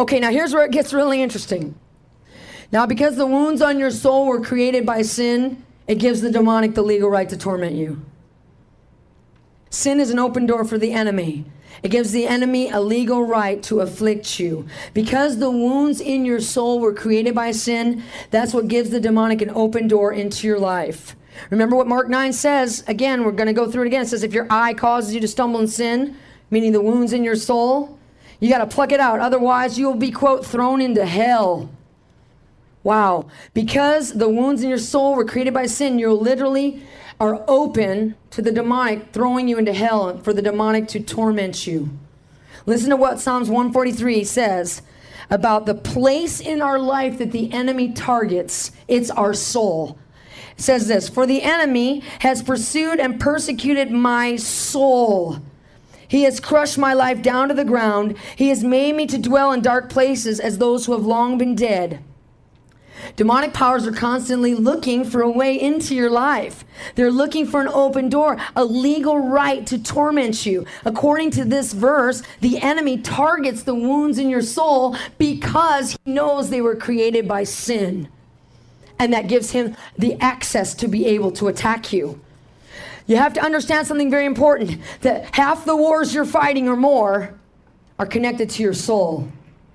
Okay, now here's where it gets really interesting. Now, because the wounds on your soul were created by sin, it gives the demonic the legal right to torment you. Sin is an open door for the enemy. It gives the enemy a legal right to afflict you. Because the wounds in your soul were created by sin, that's what gives the demonic an open door into your life. Remember what Mark 9 says. Again, we're going to go through it again. It says, if your eye causes you to stumble in sin, meaning the wounds in your soul, you got to pluck it out. Otherwise, you will be, quote, thrown into hell. Wow. Because the wounds in your soul were created by sin, you literally are open to the demonic throwing you into hell, for the demonic to torment you. Listen to what Psalms 143 says about the place in our life that the enemy targets. It's our soul. It says this, for the enemy has pursued and persecuted my soul. He has crushed my life down to the ground. He has made me to dwell in dark places as those who have long been dead. Demonic powers are constantly looking for a way into your life. They're looking for an open door, a legal right to torment you. According to this verse, the enemy targets the wounds in your soul because he knows they were created by sin. And that gives him the access to be able to attack you. You have to understand something very important, that half the wars you're fighting or more are connected to your soul.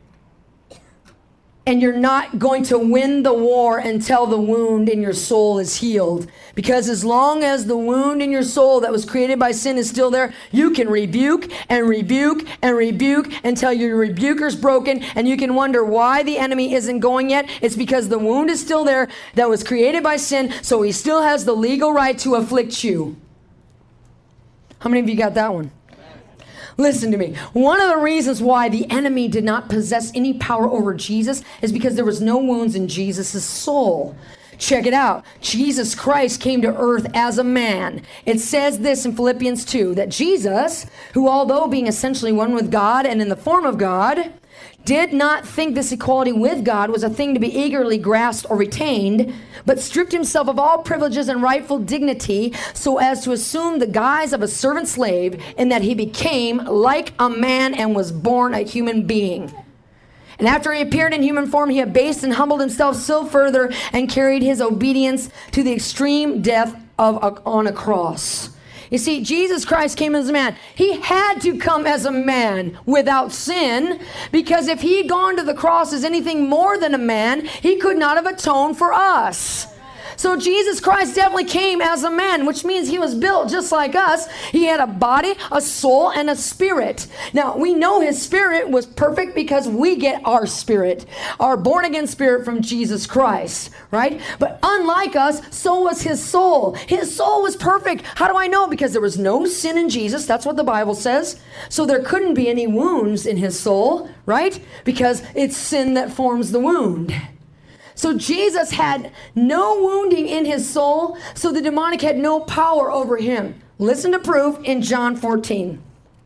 And you're not going to win the war until the wound in your soul is healed. Because as long as the wound in your soul that was created by sin is still there, you can rebuke and rebuke and rebuke until your rebuker's broken, and you can wonder why the enemy isn't going yet. It's because the wound is still there that was created by sin, so he still has the legal right to afflict you. How many of you got that one? Listen to me. One of the reasons why the enemy did not possess any power over Jesus is because there was no wounds in Jesus' soul. Check it out. Jesus Christ came to earth as a man. It says this in Philippians 2, that Jesus, who although being essentially one with God and in the form of God, did not think this equality with God was a thing to be eagerly grasped or retained, but stripped himself of all privileges and rightful dignity so as to assume the guise of a servant slave, in that he became like a man and was born a human being. And after he appeared in human form, he abased and humbled himself still further and carried his obedience to the extreme death on a cross. You see, Jesus Christ came as a man. He had to come as a man without sin, because if he had gone to the cross as anything more than a man, he could not have atoned for us. So Jesus Christ definitely came as a man, which means he was built just like us. He had a body, a soul, and a spirit. Now, we know his spirit was perfect because we get our spirit, our born-again spirit from Jesus Christ, right? But unlike us, so was his soul. His soul was perfect. How do I know? Because there was no sin in Jesus. That's what the Bible says. So there couldn't be any wounds in his soul, right? Because it's sin that forms the wound. So Jesus had no wounding in his soul, so the demonic had no power over him. Listen to proof in John 14.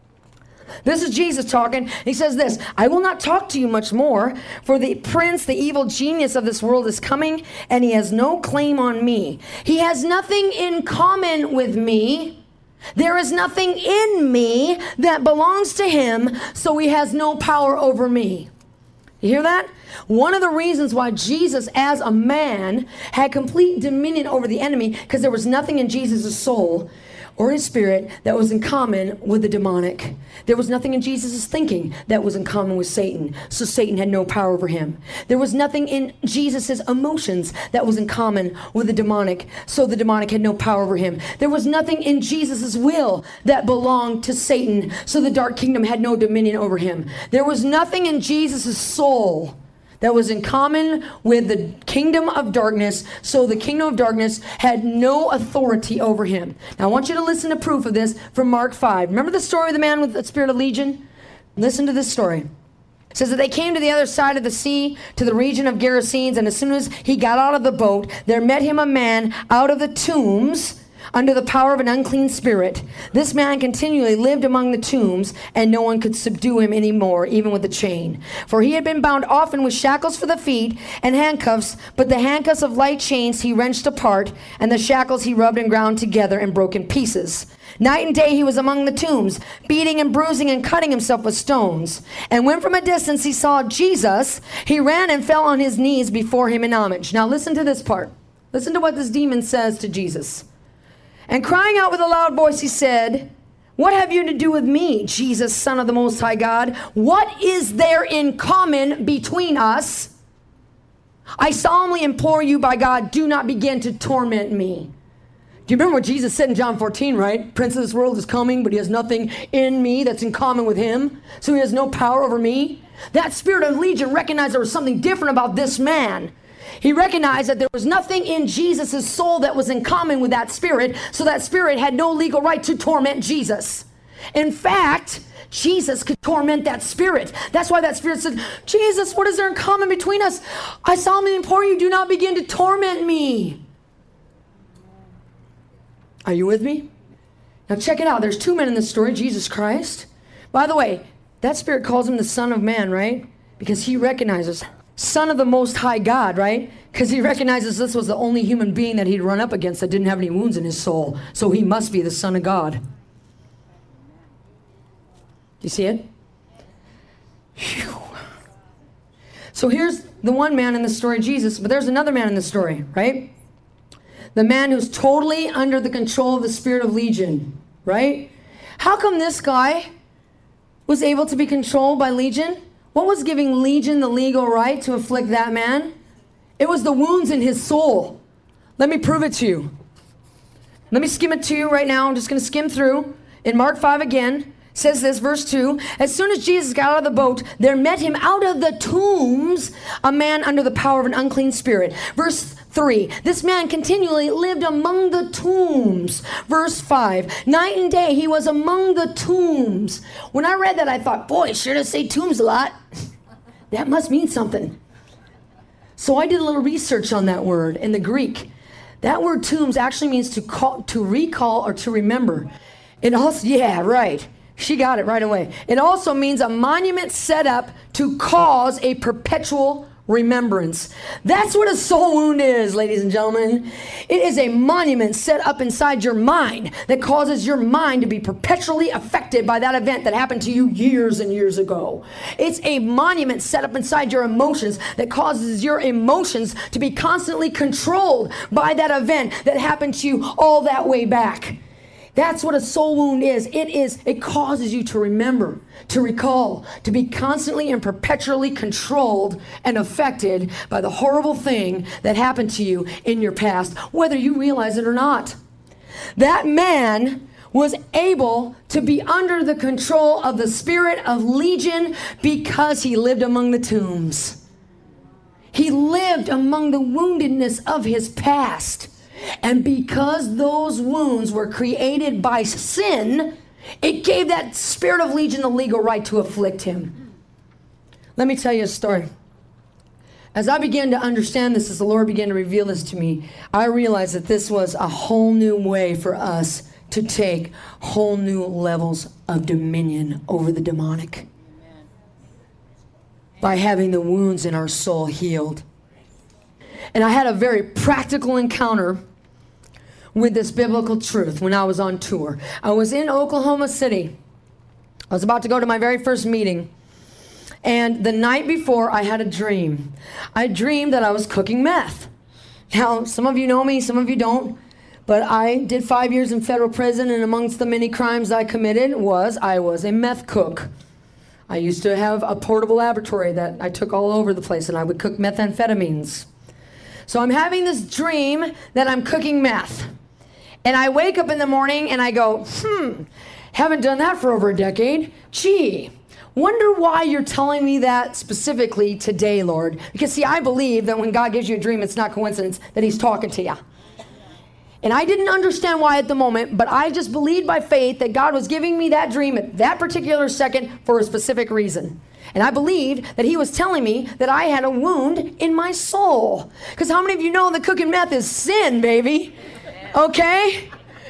This is Jesus talking. He says this, I will not talk to you much more, for the prince, the evil genius of this world is coming, and he has no claim on me. He has nothing in common with me. There is nothing in me that belongs to him, so he has no power over me. You hear that? One of the reasons why Jesus as a man had complete dominion over the enemy, because there was nothing in Jesus' soul or his spirit that was in common with the demonic. There was nothing in Jesus' thinking that was in common with Satan, so Satan had no power over him. There was nothing in Jesus' emotions that was in common with the demonic, so the demonic had no power over him. There was nothing in Jesus' will that belonged to Satan, so the dark kingdom had no dominion over him. There was nothing in Jesus' soul that was in common with the kingdom of darkness, so the kingdom of darkness had no authority over him. Now I want you to listen to proof of this from Mark 5. Remember the story of the man with the spirit of legion? Listen to this story. It says that they came to the other side of the sea, to the region of Gerasenes, and as soon as he got out of the boat, there met him a man out of the tombs under the power of an unclean spirit. This man continually lived among the tombs, and no one could subdue him anymore, even with a chain. For he had been bound often with shackles for the feet and handcuffs, but the handcuffs of light chains he wrenched apart, and the shackles he rubbed and ground together and broke in pieces. Night and day he was among the tombs, beating and bruising and cutting himself with stones. And when from a distance he saw Jesus, he ran and fell on his knees before him in homage. Now listen to this part. Listen to what this demon says to Jesus. And crying out with a loud voice, he said, "What have you to do with me, Jesus, Son of the Most High God? What is there in common between us? I solemnly implore you by God, do not begin to torment me." Do you remember what Jesus said in John 14, right? Prince of this world is coming, but he has nothing in me that's in common with him. So he has no power over me. That spirit of legion recognized there was something different about this man. He recognized that there was nothing in Jesus' soul that was in common with that spirit, so that spirit had no legal right to torment Jesus. In fact, Jesus could torment that spirit. That's why that spirit said, "Jesus, what is there in common between us? I solemnly implore you, do not begin to torment me." Are you with me? Now check it out. There's two men in this story, Jesus Christ. By the way, that spirit calls him the Son of Man, right? Because he recognizes Son of the Most High God, right? Because he recognizes this was the only human being that he'd run up against that didn't have any wounds in his soul. So he must be the Son of God. You see it? Whew. So here's the one man in the story, Jesus, but there's another man in the story, right? The man who's totally under the control of the spirit of legion, right? How come this guy was able to be controlled by legion? What was giving legion the legal right to afflict that man? It was the wounds in his soul. Let me prove it to you. Let me skim it to you right now. I'm just going to skim through. In Mark 5 again, says this, verse 2, "As soon as Jesus got out of the boat, there met him out of the tombs a man under the power of an unclean spirit." Verse 3, "This man continually lived among the tombs." Verse 5, "Night and day he was among the tombs." When I read that, I thought, boy, it sure does say tombs a lot. That must mean something. So I did a little research on that word in the Greek. That word tombs actually means to call, to recall, or to remember. It also, yeah, right. She got it right away. It also means a monument set up to cause a perpetual remembrance. That's what a soul wound is, ladies and gentlemen. It is a monument set up inside your mind that causes your mind to be perpetually affected by that event that happened to you years and years ago. It's a monument set up inside your emotions that causes your emotions to be constantly controlled by that event that happened to you all that way back. That's what a soul wound is. It causes you to remember, to recall, to be constantly and perpetually controlled and affected by the horrible thing that happened to you in your past, whether you realize it or not. That man was able to be under the control of the spirit of legion because he lived among the tombs. He lived among the woundedness of his past. And because those wounds were created by sin, it gave that spirit of legion the legal right to afflict him. Let me tell you a story. As I began to understand this, as the Lord began to reveal this to me, I realized that this was a whole new way for us to take whole new levels of dominion over the demonic. By having the wounds in our soul healed. And I had a very practical encounter with this biblical truth when I was on tour. I was in Oklahoma City. I was about to go to my very first meeting. And the night before, I had a dream. I dreamed that I was cooking meth. Now, some of you know me, some of you don't. But I did 5 years in federal prison, and amongst the many crimes I committed was I was a meth cook. I used to have a portable laboratory that I took all over the place, and I would cook methamphetamines. So I'm having this dream that I'm cooking meth. And I wake up in the morning and I go, haven't done that for over a decade. Gee, wonder why you're telling me that specifically today, Lord. Because see, I believe that when God gives you a dream, it's not coincidence that he's talking to you. And I didn't understand why at the moment, but I just believed by faith that God was giving me that dream at that particular second for a specific reason. And I believed that he was telling me that I had a wound in my soul. Because how many of you know that cooking meth is sin, baby? Okay?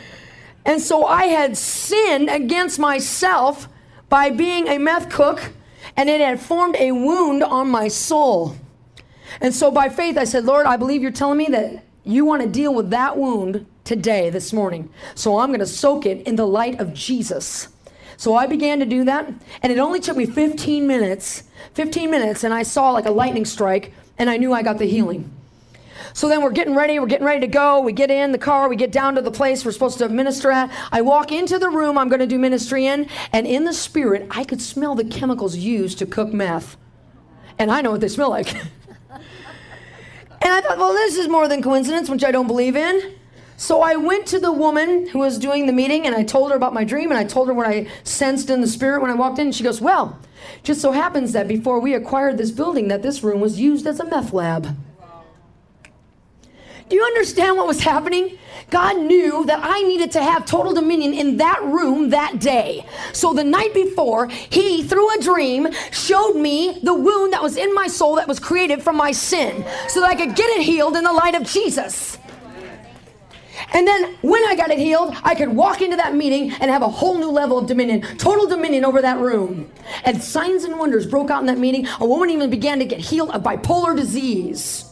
And so I had sinned against myself by being a meth cook, and it had formed a wound on my soul. And so by faith, I said, Lord, I believe you're telling me that you want to deal with that wound today, this morning. So I'm going to soak it in the light of Jesus. So I began to do that, and it only took me 15 minutes, and I saw like a lightning strike, and I knew I got the healing. So then we're getting ready to go. We get in the car, we get down to the place we're supposed to minister at. I walk into the room I'm going to do ministry in, and in the spirit, I could smell the chemicals used to cook meth. And I know what they smell like. And I thought, well, this is more than coincidence, which I don't believe in. So I went to the woman who was doing the meeting, and I told her about my dream, and I told her what I sensed in the spirit when I walked in. And she goes, well, just so happens that before we acquired this building, that this room was used as a meth lab. Do you understand what was happening? God knew that I needed to have total dominion in that room that day. So the night before, he, through a dream, showed me the wound that was in my soul that was created from my sin, so that I could get it healed in the light of Jesus. And then when I got it healed, I could walk into that meeting and have a whole new level of dominion, total dominion over that room. And signs and wonders broke out in that meeting. A woman even began to get healed of bipolar disease.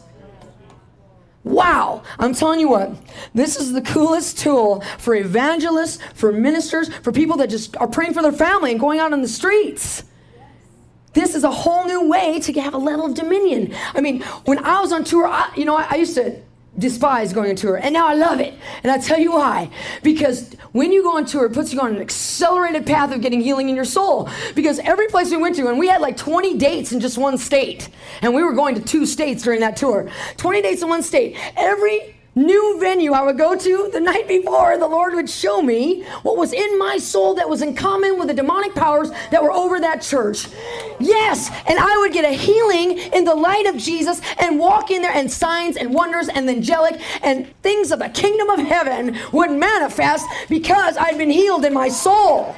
Wow, I'm telling you what, this is the coolest tool for evangelists, for ministers, for people that just are praying for their family and going out on the streets. This is a whole new way to have a level of dominion. I mean, when I was on tour, I used to despise going on tour, and now I love it. And I'll tell you why. Because when you go on tour, it puts you on an accelerated path of getting healing in your soul. Because every place we went to, and we had like 20 dates in just one state, and we were going to 2 states during that tour. 20 dates in one state. Every new venue I would go to, the night before, the Lord would show me what was in my soul that was in common with the demonic powers that were over that church. Yes, and I would get a healing in the light of Jesus and walk in there, and signs and wonders and the angelic and things of the kingdom of heaven would manifest because I'd been healed in my soul.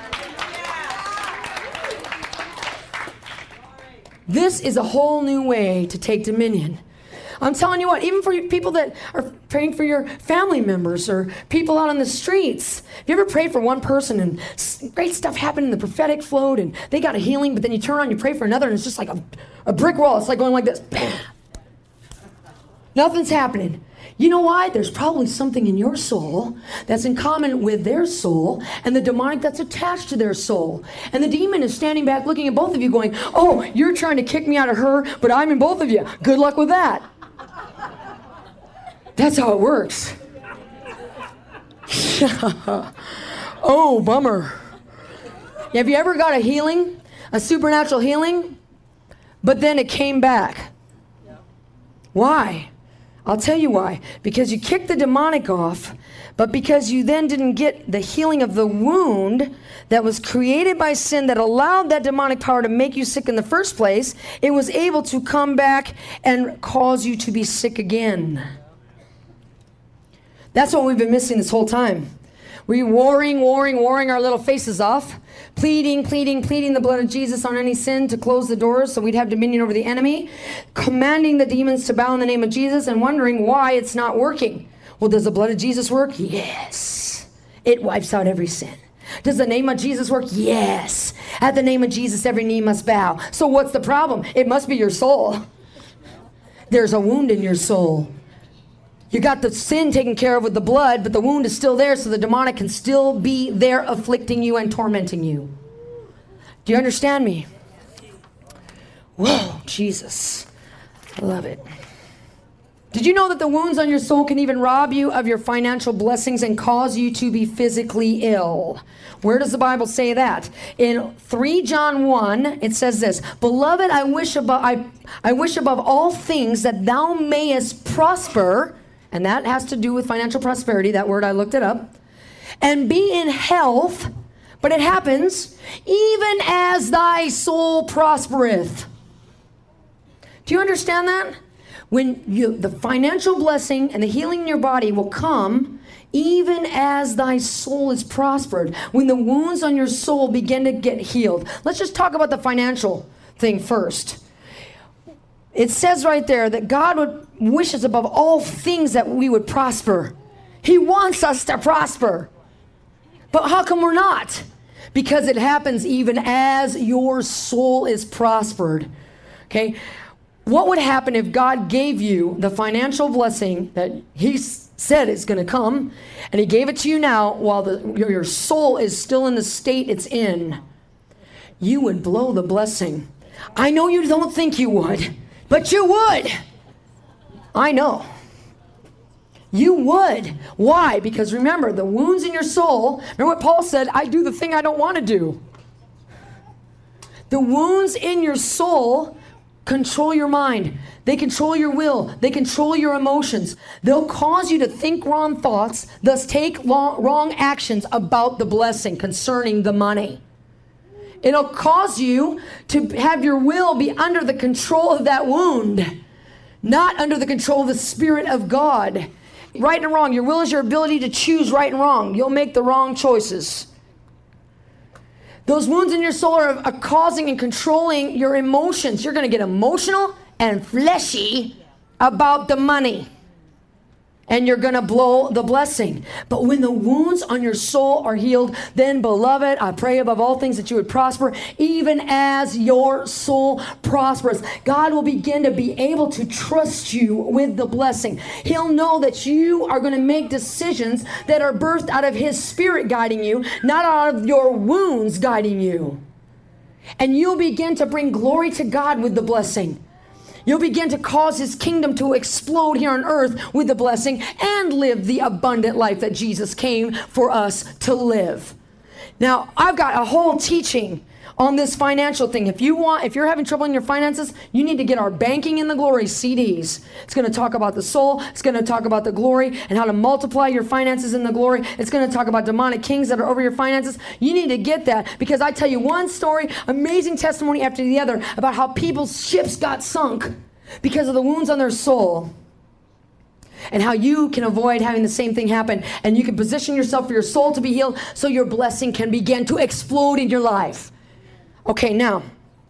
This is a whole new way to take dominion. I'm telling you what, even for people that are praying for your family members or people out on the streets. Have you ever prayed for one person and great stuff happened and the prophetic flowed and they got a healing, but then you turn around and you pray for another and it's just like a brick wall. It's like going like this. Bam. Nothing's happening. You know why? There's probably something in your soul that's in common with their soul and the demonic that's attached to their soul. And the demon is standing back looking at both of you going, oh, you're trying to kick me out of her, but I'm in both of you. Good luck with that. That's how it works. Oh, bummer. Have you ever got a healing, a supernatural healing, but then it came back? Why? I'll tell you why. Because you kicked the demonic off, but because you then didn't get the healing of the wound that was created by sin that allowed that demonic power to make you sick in the first place, it was able to come back and cause you to be sick again. That's what we've been missing this whole time. We're warring our little faces off, pleading the blood of Jesus on any sin to close the doors so we'd have dominion over the enemy, commanding the demons to bow in the name of Jesus and wondering why it's not working. Well, does the blood of Jesus work? Yes. It wipes out every sin. Does the name of Jesus work? Yes. At the name of Jesus, every knee must bow. So what's the problem? It must be your soul. There's a wound in your soul. You got the sin taken care of with the blood, but the wound is still there, so the demonic can still be there afflicting you and tormenting you. Do you understand me? Whoa, Jesus. I love it. Did you know that the wounds on your soul can even rob you of your financial blessings and cause you to be physically ill? Where does the Bible say that? In 3 John 1, it says this, Beloved, I wish above all things that thou mayest prosper. And that has to do with financial prosperity, that word, I looked it up. And be in health, but it happens, even as thy soul prospereth. Do you understand that? When the financial blessing and the healing in your body will come, even as thy soul is prospered. When the wounds on your soul begin to get healed. Let's just talk about the financial thing first. It says right there that God wishes above all things that we would prosper. He wants us to prosper. But how come we're not? Because it happens even as your soul is prospered. Okay? What would happen if God gave you the financial blessing that He said is going to come, and He gave it to you now while your soul is still in the state it's in? You would blow the blessing. I know you don't think you would, but you would. I know. You would. Why? Because remember, the wounds in your soul, remember what Paul said, I do the thing I don't want to do. The wounds in your soul control your mind. They control your will. They control your emotions. They'll cause you to think wrong thoughts, thus take wrong actions about the blessing concerning the money. It'll cause you to have your will be under the control of that wound, not under the control of the Spirit of God. Right and wrong. Your will is your ability to choose right and wrong. You'll make the wrong choices. Those wounds in your soul are causing and controlling your emotions. You're going to get emotional and fleshy about the money. And you're going to blow the blessing. But when the wounds on your soul are healed, then, beloved, I pray above all things that you would prosper, even as your soul prospers. God will begin to be able to trust you with the blessing. He'll know that you are going to make decisions that are birthed out of His Spirit guiding you, not out of your wounds guiding you. And you'll begin to bring glory to God with the blessing. You'll begin to cause His kingdom to explode here on earth with the blessing and live the abundant life that Jesus came for us to live. Now, I've got a whole teaching on this financial thing. If you're having trouble in your finances, you need to get our Banking in the Glory CDs. It's going to talk about the soul. It's going to talk about the glory and how to multiply your finances in the glory. It's going to talk about demonic kings that are over your finances. You need to get that, because I tell you one story, amazing testimony after the other, about how people's ships got sunk because of the wounds on their soul, and how you can avoid having the same thing happen, and you can position yourself for your soul to be healed so your blessing can begin to explode in your life. Okay, now,